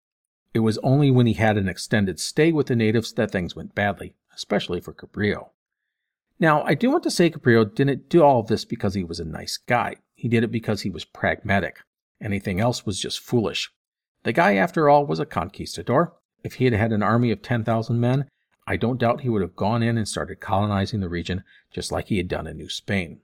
E: It was only when he had an extended stay with the natives that things went badly, especially for Cabrillo. Now, I do want to say Cabrillo didn't do all of this because he was a nice guy. He did it because he was pragmatic. Anything else was just foolish. The guy, after all, was a conquistador. If he had had an army of ten thousand men, I don't doubt he would have gone in and started colonizing the region just like he had done in New Spain.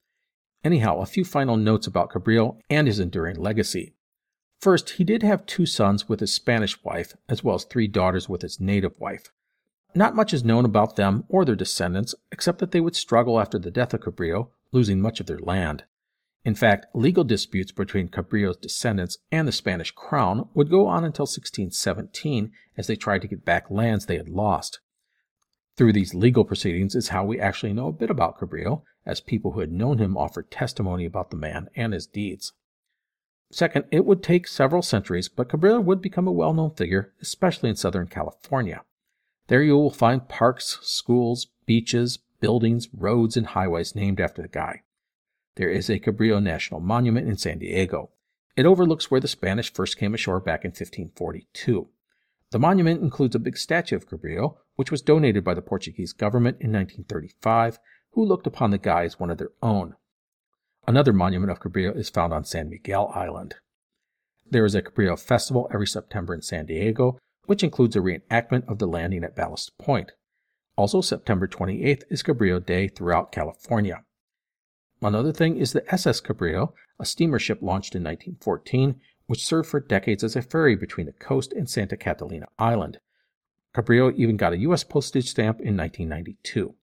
E: Anyhow, a few final notes about Cabrillo and his enduring legacy. First, he did have two sons with his Spanish wife, as well as three daughters with his native wife. Not much is known about them or their descendants, except that they would struggle after the death of Cabrillo, losing much of their land. In fact, legal disputes between Cabrillo's descendants and the Spanish crown would go on until sixteen seventeen as they tried to get back lands they had lost. Through these legal proceedings is how we actually know a bit about Cabrillo, as people who had known him offered testimony about the man and his deeds. Second, it would take several centuries, but Cabrillo would become a well-known figure, especially in Southern California. There you will find parks, schools, beaches, buildings, roads, and highways named after the guy. There is a Cabrillo National Monument in San Diego. It overlooks where the Spanish first came ashore back in fifteen forty-two. The monument includes a big statue of Cabrillo, which was donated by the Portuguese government in nineteen thirty-five, who looked upon the guy as one of their own. Another monument of Cabrillo is found on San Miguel Island. There is a Cabrillo Festival every September in San Diego, which includes a reenactment of the landing at Ballast Point. Also, September twenty-eighth is Cabrillo Day throughout California. Another thing is the S S Cabrillo, a steamer ship launched in nineteen fourteen, which served for decades as a ferry between the coast and Santa Catalina Island. Cabrillo even got a U S postage stamp in nineteen ninety-two.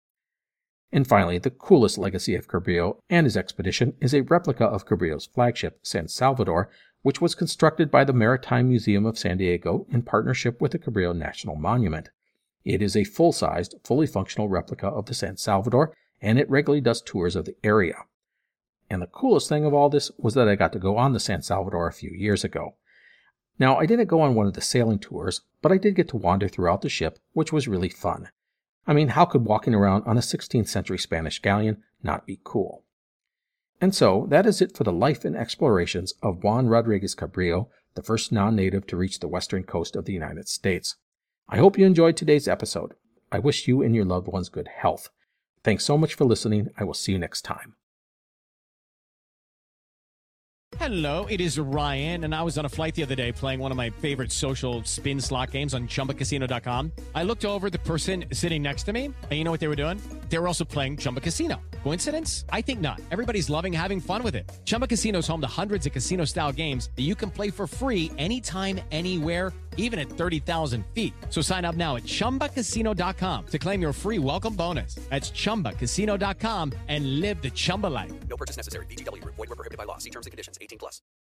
E: And finally, the coolest legacy of Cabrillo and his expedition is a replica of Cabrillo's flagship, San Salvador, which was constructed by the Maritime Museum of San Diego in partnership with the Cabrillo National Monument. It is a full-sized, fully functional replica of the San Salvador, and it regularly does tours of the area. And the coolest thing of all this was that I got to go on the San Salvador a few years ago. Now, I didn't go on one of the sailing tours, but I did get to wander throughout the ship, which was really fun. I mean, how could walking around on a sixteenth century Spanish galleon not be cool? And so, that is it for the life and explorations of Juan Rodriguez Cabrillo, the first non-native to reach the western coast of the United States. I hope you enjoyed today's episode. I wish you and your loved ones good health. Thanks so much for listening. I will see you next time.
J: Hello, it is Ryan, and I was on a flight the other day playing one of my favorite social spin slot games on Chumba Casino dot com. I looked over at the person sitting next to me, and you know what they were doing? They were also playing Chumba Casino. Coincidence? I think not. Everybody's loving having fun with it. Chumba Casino is home to hundreds of casino-style games that you can play for free anytime, anywhere, even at thirty thousand feet. So sign up now at Chumba Casino dot com to claim your free welcome bonus. That's Chumba Casino dot com and live the Chumba life.
H: No purchase necessary. V G W. Void where prohibited by law. See terms and conditions. eighteen plus.